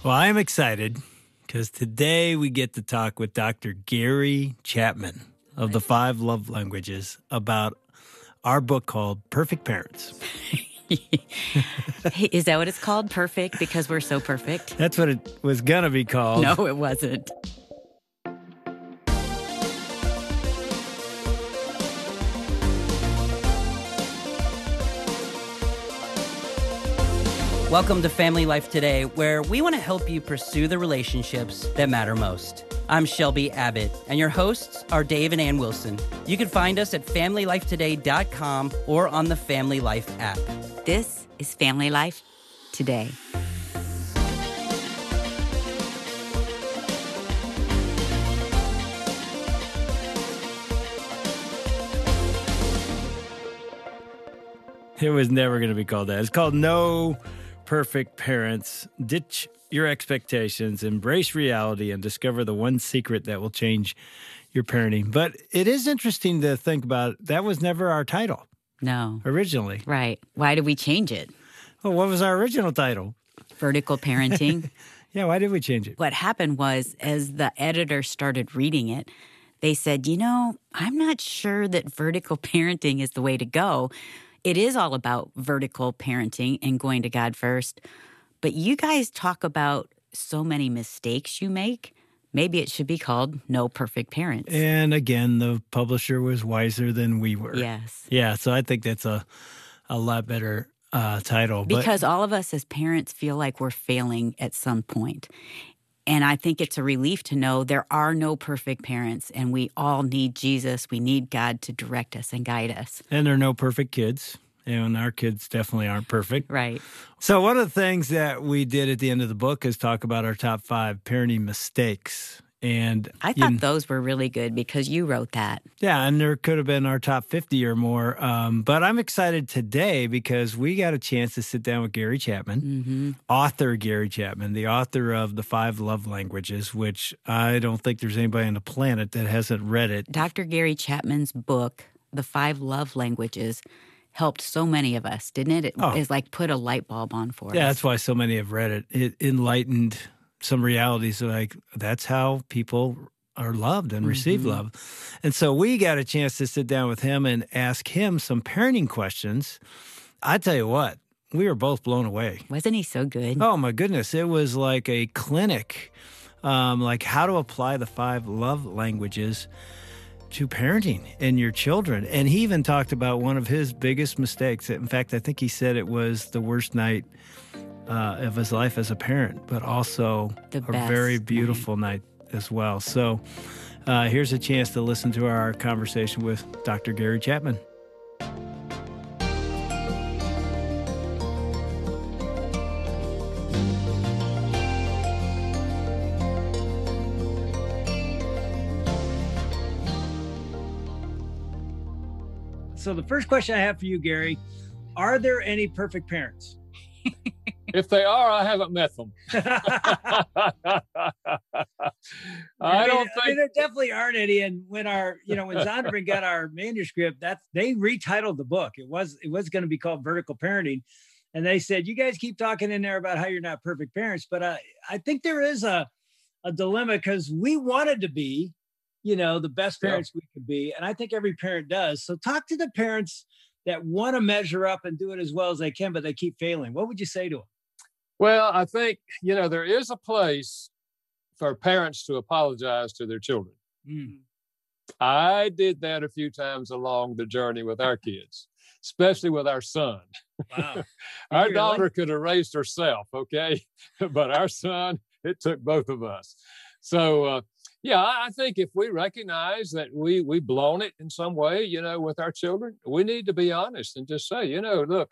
Well, I am excited because today we get to talk with Dr. Gary Chapman of the 5 Love Languages about our book called Perfect Parents. Hey, is that what it's called? Perfect? Because we're so perfect? That's what it was going to be called. No, it wasn't. Welcome to Family Life Today, where we want to help you pursue the relationships that matter most. I'm Shelby Abbott, and your hosts are Dave and Ann Wilson. You can find us at FamilyLifeToday.com or on the Family Life app. This is Family Life Today. It was never going to be called that. It's called No Perfect Parents. Ditch your expectations, embrace reality, and discover the one secret that will change your parenting. But it is interesting to think about. That was never our title. No. Originally. Right. Why did we change it? Well, what was our original title? Vertical parenting. Yeah, why did we change it? What happened was, as the editor started reading it, they said, I'm not sure that vertical parenting is the way to go. It is all about vertical parenting and going to God first. But you guys talk about so many mistakes you make. Maybe it should be called No Perfect Parents. And again, the publisher was wiser than we were. Yes. Yeah, so I think that's a lot better title. Because all of us as parents feel like we're failing at some point. And I think it's a relief to know there are no perfect parents, and we all need Jesus. We need God to direct us and guide us. And there are no perfect kids. And our kids definitely aren't perfect. Right. So one of the things that we did at the end of the book is talk about our top 5 parenting mistakes. And I thought those were really good because you wrote that. Yeah, and there could have been our top 50 or more. But I'm excited today because we got a chance to sit down with Gary Chapman, author Gary Chapman, the author of The 5 Love Languages, which I don't think there's anybody on the planet that hasn't read it. Dr. Gary Chapman's book, The 5 Love Languages, helped so many of us, didn't it? It's like put a light bulb on for us. Yeah, that's why so many have read it. It enlightened some realities, like that's how people are loved and receive love. And so we got a chance to sit down with him and ask him some parenting questions. I tell you what, we were both blown away. Wasn't he so good? Oh, my goodness. It was like a clinic, like how to apply the 5 love languages to parenting and your children. And he even talked about one of his biggest mistakes. In fact, I think he said it was the worst night of his life as a parent, but also a very beautiful night as well. So here's a chance to listen to our conversation with Dr. Gary Chapman. So the first question I have for you, Gary, are there any perfect parents? If they are, I haven't met them. I don't think there definitely aren't any. And when when Zondervan got our manuscript, they retitled the book. It was going to be called Vertical Parenting, and they said, "You guys keep talking in there about how you're not perfect parents." But I think there is a dilemma because we wanted to be, the best parents we could be, and I think every parent does. So talk to the parents that want to measure up and do it as well as they can, but they keep failing. What would you say to them? Well, I think, there is a place for parents to apologize to their children. I did that a few times along the journey with our kids, especially with our son. Wow. Our daughter could have raised herself, okay? But our son, it took both of us. So, I think if we recognize that we've blown it in some way, with our children, we need to be honest and just say, look,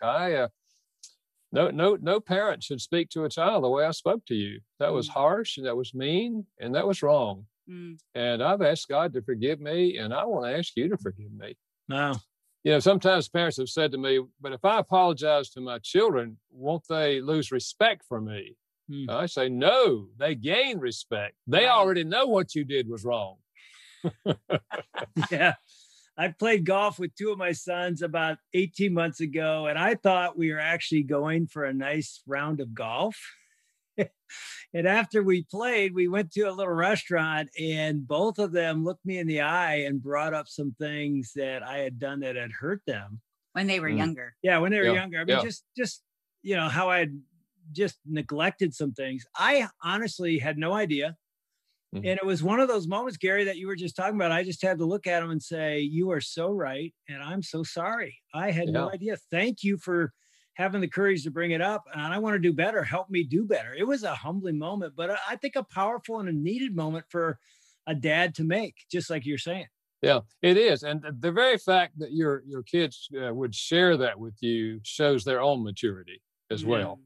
no parent should speak to a child the way I spoke to you. That was harsh, and that was mean, and that was wrong. And I've asked God to forgive me, and I want to ask you to forgive me. Wow. Sometimes parents have said to me, but if I apologize to my children, won't they lose respect for me? I say, no, they gain respect. They already know what you did was wrong. Yeah. I played golf with 2 of my sons about 18 months ago, and I thought we were actually going for a nice round of golf. And after we played, we went to a little restaurant, and both of them looked me in the eye and brought up some things that I had done that had hurt them when they were younger. Yeah, when they were younger. I mean, Yeah. just how I had just neglected some things. I honestly had no idea. And it was one of those moments, Gary, that you were just talking about. I just had to look at him and say, you are so right. And I'm so sorry. I had no idea. Thank you for having the courage to bring it up. And I want to do better. Help me do better. It was a humbling moment, but I think a powerful and a needed moment for a dad to make, just like you're saying. Yeah, it is. And the very fact that your kids would share that with you shows their own maturity as well,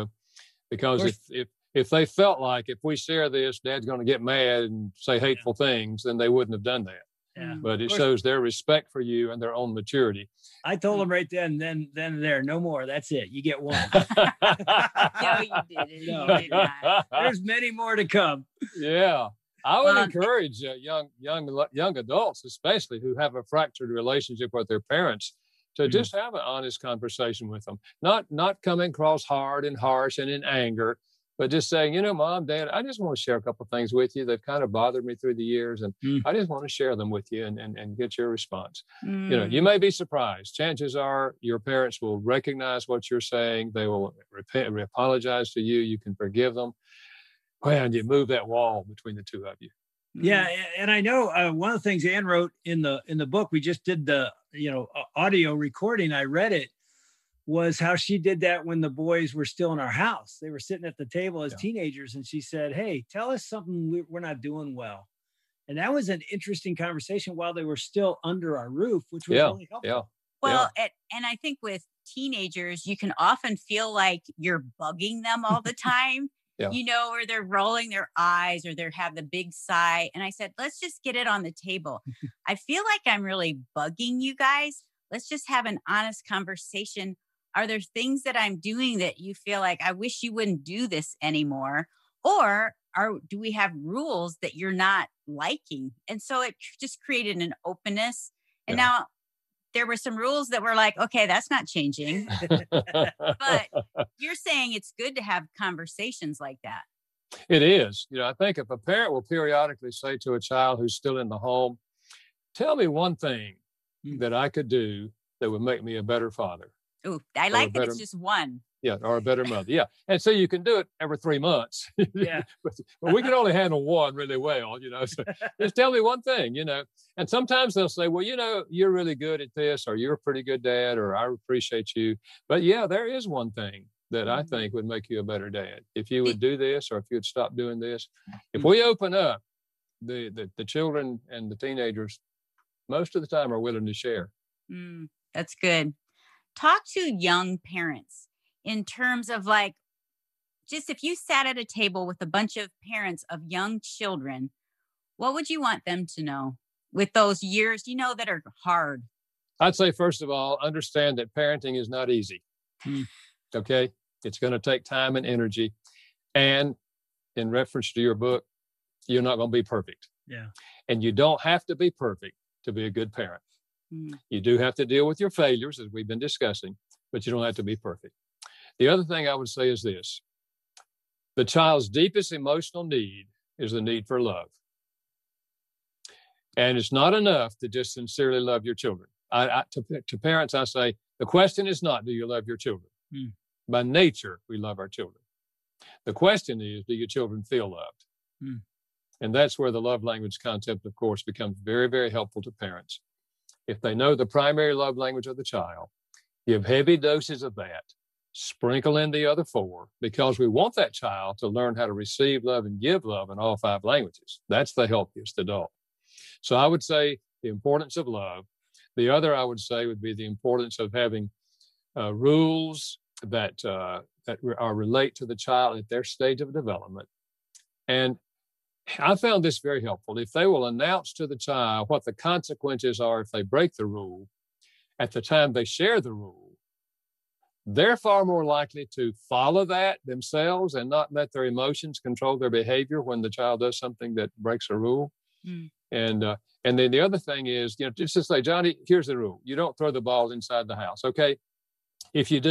because if they felt like if we share this, Dad's going to get mad and say hateful things, then they wouldn't have done that. Yeah. But it shows their respect for you and their own maturity. I told them right then there, no more. That's it. You get one. No, you didn't. No. You did not. There's many more to come. Yeah. I would encourage young adults, especially who have a fractured relationship with their parents, to just have an honest conversation with them. Not coming across hard and harsh and in anger, but just saying, Mom, Dad, I just want to share a couple of things with you that kind of bothered me through the years, and I just want to share them with you and get your response. You may be surprised. Chances are your parents will recognize what you're saying. They will apologize to you. You can forgive them. And you move that wall between the two of you. Yeah, and I know one of the things Ann wrote in the book, we just did the audio recording. I read it, was how she did that when the boys were still in our house. They were sitting at the table as teenagers, and she said, "Hey, tell us something we're not doing well." And that was an interesting conversation while they were still under our roof, which was really helpful. Yeah. Well, and I think with teenagers, you can often feel like you're bugging them all the time. Or they're rolling their eyes or they have the big sigh. And I said, let's just get it on the table. I feel like I'm really bugging you guys. Let's just have an honest conversation. Are there things that I'm doing that you feel like I wish you wouldn't do this anymore? Or do we have rules that you're not liking? And so it just created an openness. And now there were some rules that were like, okay, that's not changing. But you're saying it's good to have conversations like that. It is. I think if a parent will periodically say to a child who's still in the home, tell me one thing that I could do that would make me a better father. Ooh, I like that it's just one. Yeah, or a better mother. Yeah. And so you can do it every 3 months. Yeah. but we can only handle one really well, So just tell me one thing, And sometimes they'll say, well, you're really good at this, or you're a pretty good dad, or I appreciate you. But there is one thing that I think would make you a better dad. If you would do this, or if you would stop doing this. If we open up, the children and the teenagers, most of the time are willing to share. That's good. Talk to young parents in terms of just if you sat at a table with a bunch of parents of young children, what would you want them to know with those years, that are hard? I'd say, first of all, understand that parenting is not easy. Okay. It's going to take time and energy. And in reference to your book, you're not going to be perfect. Yeah. And you don't have to be perfect to be a good parent. You do have to deal with your failures, as we've been discussing, but you don't have to be perfect. The other thing I would say is this: the child's deepest emotional need is the need for love. And it's not enough to just sincerely love your children. To parents, I say, the question is not, do you love your children? By nature, we love our children. The question is, do your children feel loved? And that's where the love language concept, of course, becomes very, very helpful to parents. If they know the primary love language of the child, give heavy doses of that, sprinkle in the other 4, because we want that child to learn how to receive love and give love in all 5 languages. That's the healthiest adult. So I would say the importance of love. The other I would say would be the importance of having rules that relate to the child at their stage of development. And I found this very helpful. If they will announce to the child what the consequences are if they break the rule at the time they share the rule, they're far more likely to follow that themselves and not let their emotions control their behavior when the child does something that breaks a rule. And then the other thing is, just to say, Johnny, here's the rule. You don't throw the ball inside the house, okay? If you do,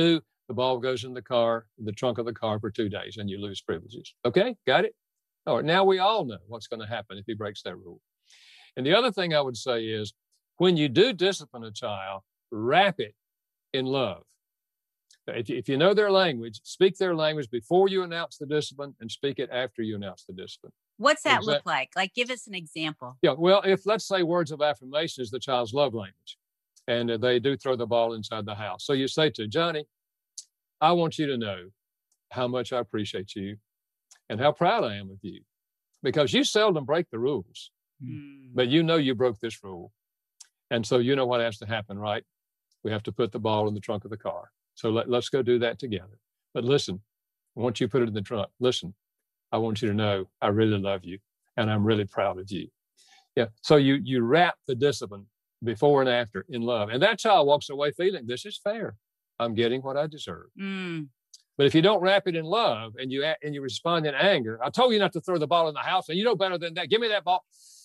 the ball goes in the trunk of the car for 2 days, and you lose privileges. Okay, got it? All right, now we all know what's going to happen if he breaks that rule. And the other thing I would say is, when you do discipline a child, wrap it in love. If you know their language, speak their language before you announce the discipline and speak it after you announce the discipline. What's that look like? Like, give us an example. Yeah, well, if let's say words of affirmation is the child's love language, and they do throw the ball inside the house. So you say to Johnny, I want you to know how much I appreciate you and how proud I am of you, because you seldom break the rules, but you know you broke this rule. And so you know what has to happen, right? We have to put the ball in the trunk of the car. So let's go do that together. But listen, once you put it in the trunk, listen, I want you to know I really love you and I'm really proud of you. Yeah. So you wrap the discipline before and after in love. And that child walks away feeling this is fair. I'm getting what I deserve. But if you don't wrap it in love and you respond in anger, I told you not to throw the ball in the house and you know better than that. Give me that ball.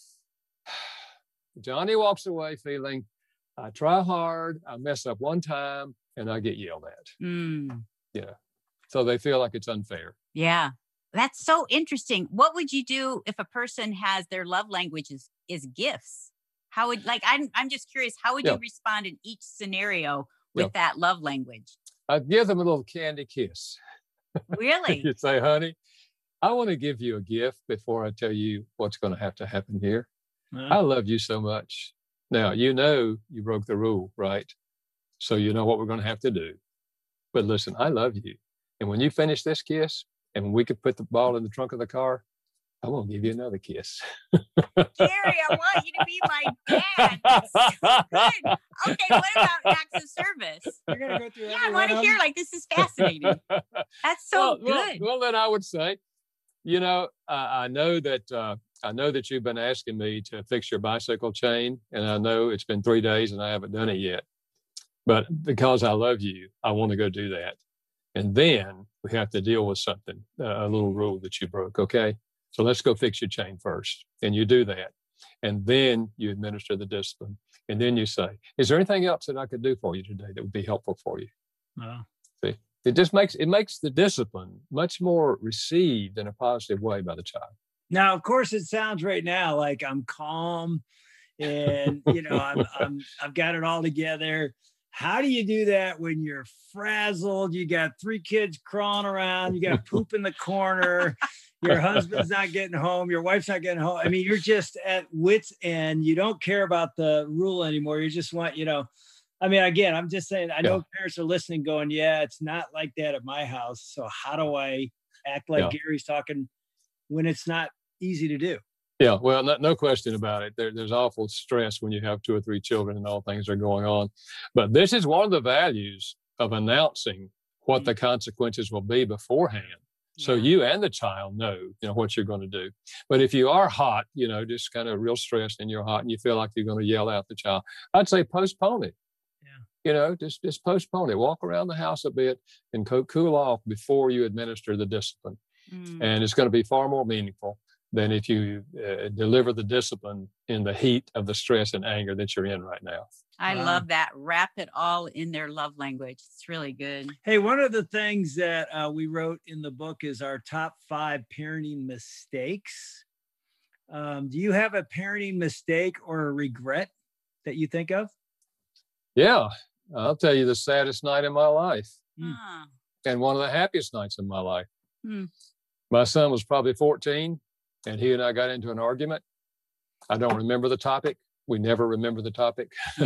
Johnny walks away feeling, I try hard, I mess up one time, and I get yelled at. Yeah. So they feel like it's unfair. Yeah. That's so interesting. What would you do if a person has their love language is gifts? How would, like, I'm just curious, how would you respond in each scenario with that love language? I'd give them a little candy kiss. Really? You'd say, honey, I want to give you a gift before I tell you what's going to happen here. I love you so much. Now, you know you broke the rule, right? So you know what we're going to have to do. But listen, I love you. And when you finish this kiss, and we could put the ball in the trunk of the car, I won't give you another kiss. Gary, I want you to be my dad. That's so good. Okay, what about acts of service? You're going to go through I want to hear, like, this is fascinating. That's so good. Well, then I would say, you know, I know that you've been asking me to fix your bicycle chain, and I know it's been 3 days and I haven't done it yet. But because I love you, I want to go do that. And then we have to deal with something, a little rule that you broke, okay? So let's go fix your chain first. And you do that. And then you administer the discipline. And then you say, is there anything else that I could do for you today that would be helpful for you? See, it just makes the discipline much more received in a positive way by the child. Now, of course, it sounds right now like I'm calm and, you know, I've got it all together. How do you do that when you're frazzled? You got 3 kids crawling around. You got poop in the corner. Your husband's not getting home. Your wife's not getting home. I mean, you're just at wit's end. You don't care about the rule anymore. You just want, you know, I mean, again, I'm just saying, I know parents are listening going, yeah, it's not like that at my house. So how do I act like Gary's talking when it's not easy to do? Yeah, well, no question about it. There's awful stress when you have 2 or 3 children and all things are going on. But this is one of the values of announcing what the consequences will be beforehand. So you and the child know, you know, what you're going to do. But if you are hot, you know, just kind of real stressed and you're hot and you feel like you're going to yell out the child, I'd say postpone it. You know, just postpone it. Walk around the house a bit and cool off before you administer the discipline. And it's going to be far more meaningful than if you deliver the discipline in the heat of the stress and anger that you're in right now. I love that. Wrap it all in their love language. It's really good. Hey, one of the things that we wrote in the book is our top 5 parenting mistakes. Do you have a parenting mistake or a regret that you think of? Yeah, I'll tell you the saddest night in my life and one of the happiest nights in my life. My son was probably 14. And he and I got into an argument. I don't remember the topic. We never remember the topic.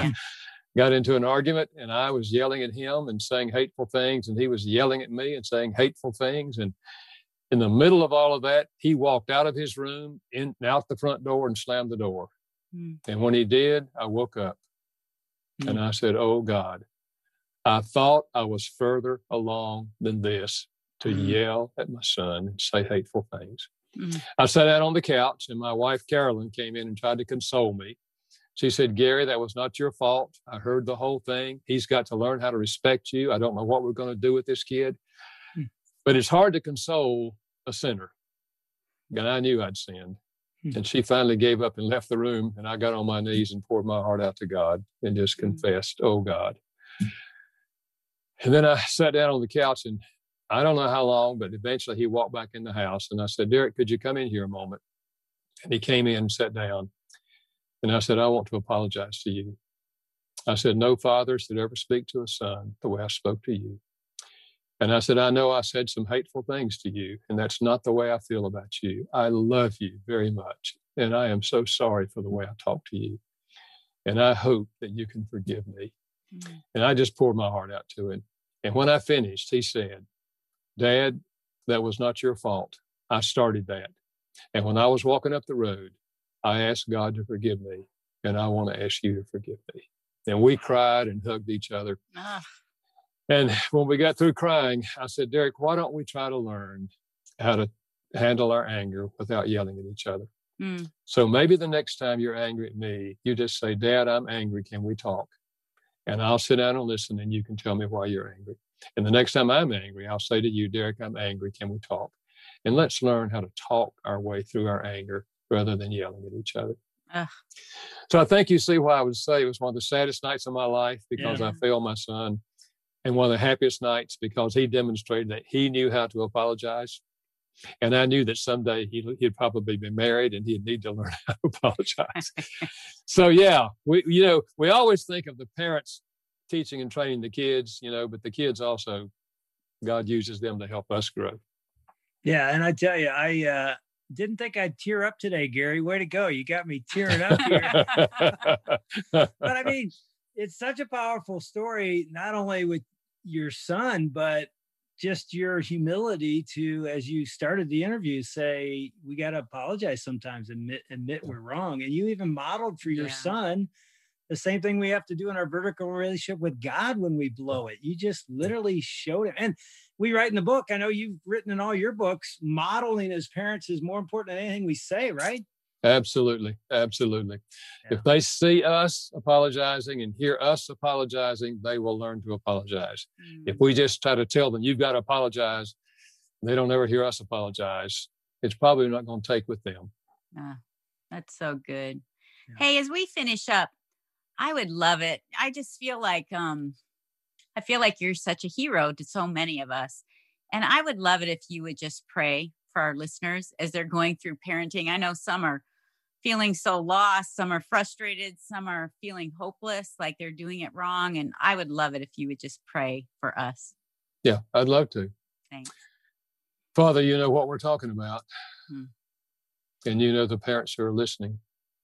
Got into an argument and I was yelling at him and saying hateful things. And he was yelling at me and saying hateful things. And in the middle of all of that, he walked out of his room, out the front door and slammed the door. And when he did, I woke up and I said, oh God, I thought I was further along than this to yell at my son and say hateful things. I sat out on the couch and my wife, Carolyn, came in and tried to console me. She said, Gary, that was not your fault. I heard the whole thing. He's got to learn how to respect you. I don't know what we're going to do with this kid. But it's hard to console a sinner. And I knew I'd sinned. And she finally gave up and left the room. And I got on my knees and poured my heart out to God and just confessed, oh God, And then I sat down on the couch, and I don't know how long, but eventually he walked back in the house. And I said, Derek, could you come in here a moment? And he came in and sat down. And I said, I want to apologize to you. I said, no father should ever speak to a son the way I spoke to you. And I said, I know I said some hateful things to you, and that's not the way I feel about you. I love you very much, and I am so sorry for the way I talked to you. And I hope that you can forgive me. Mm-hmm. And I just poured my heart out to him. And when I finished, he said, Dad, that was not your fault. I started that. And when I was walking up the road, I asked God to forgive me, and I want to ask you to forgive me. And we cried and hugged each other. And when we got through crying, I said, Derek, why don't we try to learn how to handle our anger without yelling at each other? Mm. So maybe the next time you're angry at me, you just say, Dad, I'm angry. Can we talk? And I'll sit down and listen, and you can tell me why you're angry. And the next time I'm angry, I'll say to you, Derek, I'm angry. Can we talk? And let's learn how to talk our way through our anger rather than yelling at each other. So I think you see why I would say it was one of the saddest nights of my life because I failed my son. And one of the happiest nights because he demonstrated that he knew how to apologize. And I knew that someday he'd probably be married and he'd need to learn how to apologize. So, yeah, we always think of the parents teaching and training the kids, but the kids also, God uses them to help us grow. Yeah. And I tell you, I didn't think I'd tear up today, Gary. Way to go. You got me tearing up here. But I mean, it's such a powerful story, not only with your son, but just your humility to, as you started the interview, say, we got to apologize sometimes, admit we're wrong. And you even modeled for your son the same thing we have to do in our vertical relationship with God when we blow it. You just literally showed it. And we write in the book, I know you've written in all your books, modeling as parents is more important than anything we say, right? Absolutely. Absolutely. Yeah. If they see us apologizing and hear us apologizing, they will learn to apologize. If we just try to tell them, you've got to apologize, they don't ever hear us apologize, it's probably not going to take with them. That's so good. Yeah. Hey, as we finish up, I would love it. I just feel like, you're such a hero to so many of us. And I would love it if you would just pray for our listeners as they're going through parenting. I know some are feeling so lost, some are frustrated, some are feeling hopeless, like they're doing it wrong. And I would love it if you would just pray for us. Yeah, I'd love to. Thanks. Father, you know what we're talking about. And you know the parents who are listening.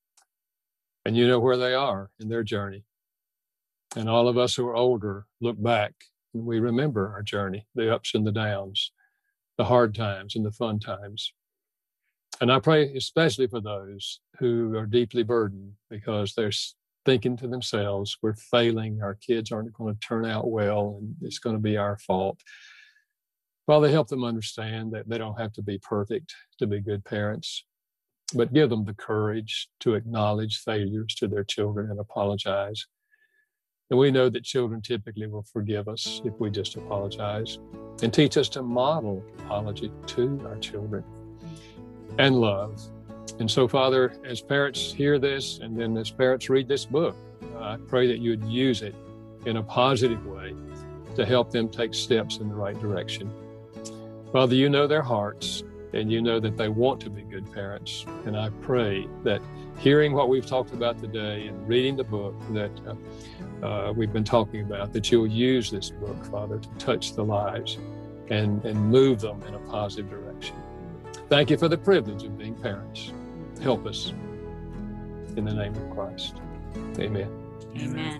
And you know where they are in their journey. And all of us who are older look back and we remember our journey, the ups and the downs, the hard times and the fun times. And I pray especially for those who are deeply burdened because they're thinking to themselves, we're failing, our kids aren't going to turn out well, and it's going to be our fault. Father, help them understand that they don't have to be perfect to be good parents, but give them the courage to acknowledge failures to their children and apologize. And we know that children typically will forgive us if we just apologize, and teach us to model apology to our children and love. And so, Father, as parents hear this, and then as parents read this book, I pray that you would use it in a positive way to help them take steps in the right direction. Father, you know their hearts, and you know that they want to be good parents. And I pray that hearing what we've talked about today and reading the book that we've been talking about, that you'll use this book, Father, to touch the lives and move them in a positive direction. Thank you for the privilege of being parents. Help us in the name of Christ. Amen. Amen.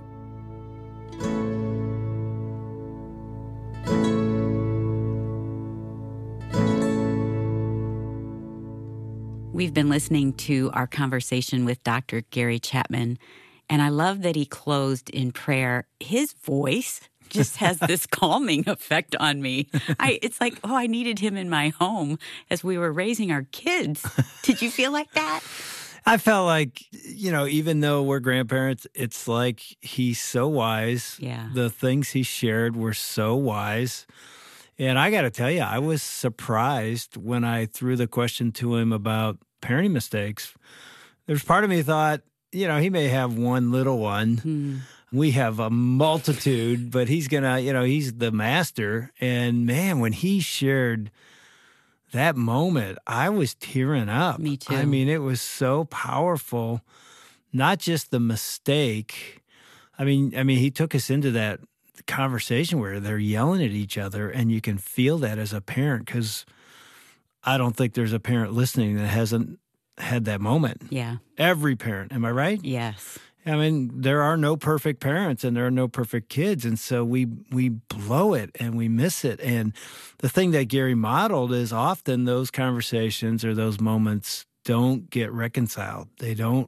We've been listening to our conversation with Dr. Gary Chapman, and I love that he closed in prayer. His voice just has this calming effect on me. It's like, I needed him in my home as we were raising our kids. Did you feel like that? I felt like, even though we're grandparents, it's like he's so wise. Yeah. The things he shared were so wise. And I got to tell you, I was surprised when I threw the question to him about parenting mistakes. There's part of me thought, he may have one little one. We have a multitude, but he's gonna, he's the master. And man, when he shared that moment, I was tearing up. Me too. I mean, it was so powerful. Not just the mistake. I mean, he took us into that conversation where they're yelling at each other, and you can feel that as a parent, because I don't think there's a parent listening that hasn't had that moment. Yeah. Every parent. Am I right? Yes. I mean, there are no perfect parents and there are no perfect kids. And so we blow it and we miss it. And the thing that Gary modeled is often those conversations or those moments don't get reconciled. They don't,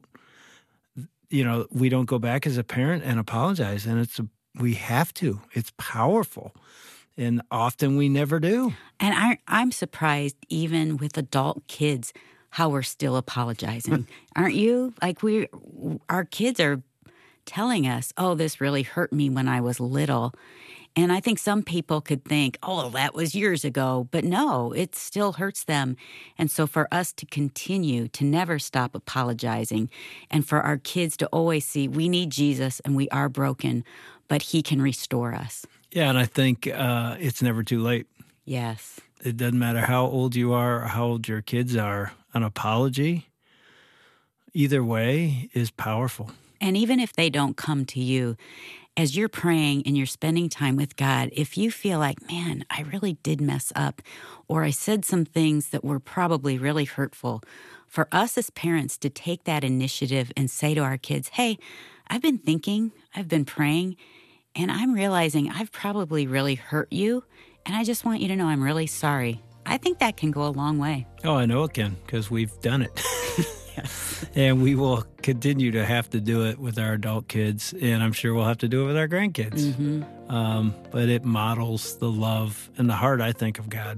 we don't go back as a parent and apologize. And we have to. It's powerful. And often we never do. And I'm surprised, even with adult kids, how we're still apologizing. Aren't you? Like our kids are telling us, oh, this really hurt me when I was little. And I think some people could think, oh, well, that was years ago. But no, it still hurts them. And so for us to continue to never stop apologizing, and for our kids to always see we need Jesus and we are broken, but he can restore us. Yeah, and I think it's never too late. Yes. It doesn't matter how old you are or how old your kids are. An apology, either way, is powerful. And even if they don't come to you, as you're praying and you're spending time with God, if you feel like, man, I really did mess up, or I said some things that were probably really hurtful, for us as parents to take that initiative and say to our kids, hey, I've been thinking, I've been praying, and I'm realizing I've probably really hurt you, and I just want you to know I'm really sorry. I think that can go a long way. Oh, I know it can, because we've done it. Yes. And we will continue to have to do it with our adult kids, and I'm sure we'll have to do it with our grandkids. Mm-hmm. But it models the love and the heart, I think, of God.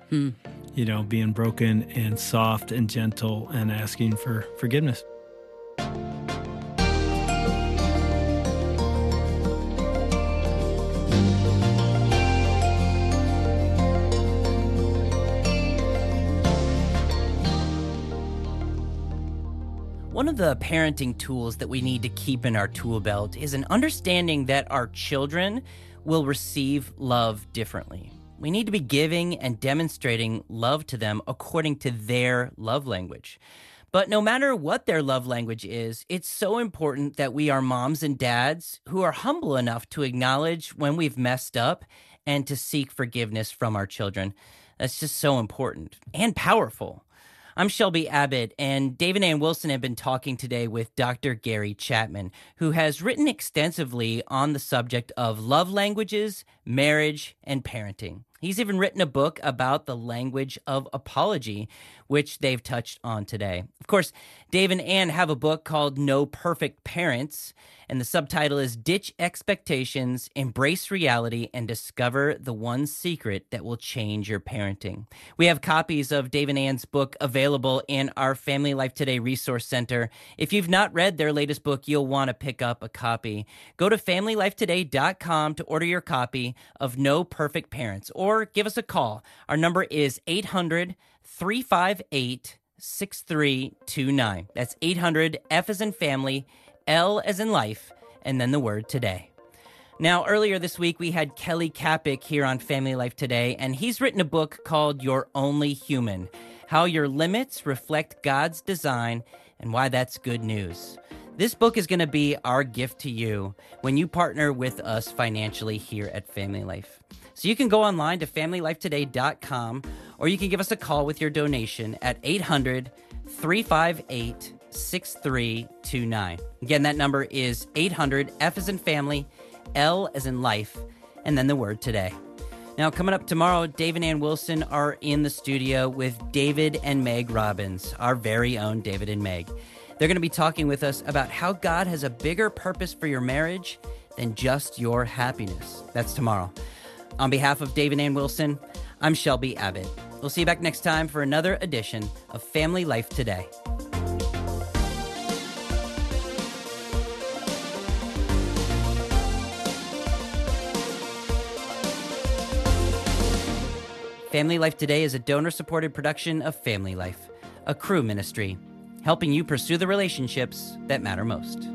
Being broken and soft and gentle and asking for forgiveness. One of the parenting tools that we need to keep in our tool belt is an understanding that our children will receive love differently. We need to be giving and demonstrating love to them according to their love language. But no matter what their love language is, it's so important that we are moms and dads who are humble enough to acknowledge when we've messed up and to seek forgiveness from our children. That's just so important and powerful. I'm Shelby Abbott, and Dave and Ann Wilson have been talking today with Dr. Gary Chapman, who has written extensively on the subject of love languages, marriage, and parenting. He's even written a book about the language of apology, which they've touched on today. Of course, Dave and Ann have a book called No Perfect Parents, and the subtitle is Ditch Expectations, Embrace Reality, and Discover the One Secret That Will Change Your Parenting. We have copies of Dave and Ann's book available in our Family Life Today Resource Center. If you've not read their latest book, you'll want to pick up a copy. Go to FamilyLifeToday.com to order your copy of No Perfect Parents, or give us a call. Our number is 800-358-6329. That's 800 F as in family, L as in life, and then the word today. Now, earlier this week, we had Kelly Kapic here on Family Life Today, and he's written a book called You're Only Human: How Your Limits Reflect God's Design and Why That's Good News. This book is going to be our gift to you when you partner with us financially here at Family Life. So you can go online to FamilyLifeToday.com, or you can give us a call with your donation at 800-358-6329. Again, that number is 800 F as in family, L as in life, and then the word today. Now, coming up tomorrow, Dave and Ann Wilson are in the studio with David and Meg Robbins, our very own David and Meg. They're going to be talking with us about how God has a bigger purpose for your marriage than just your happiness. That's tomorrow. On behalf of Dave and Ann Wilson, I'm Shelby Abbott. We'll see you back next time for another edition of Family Life Today. Family Life Today is a donor-supported production of Family Life, a Cru ministry, helping you pursue the relationships that matter most.